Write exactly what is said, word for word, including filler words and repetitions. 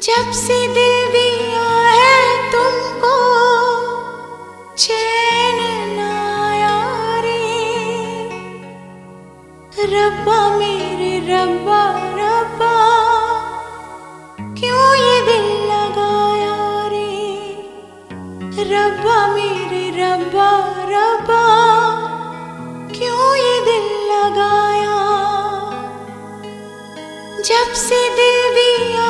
जब से दिल दिया है तुमको चैन ना आया रे। रब्बा मेरे रब्बा रब्बा क्यों ये दिल लगाया रे। रब्बा मेरे रब्बा रब्बा क्यों ये दिल लगाया। जब से दिल दिया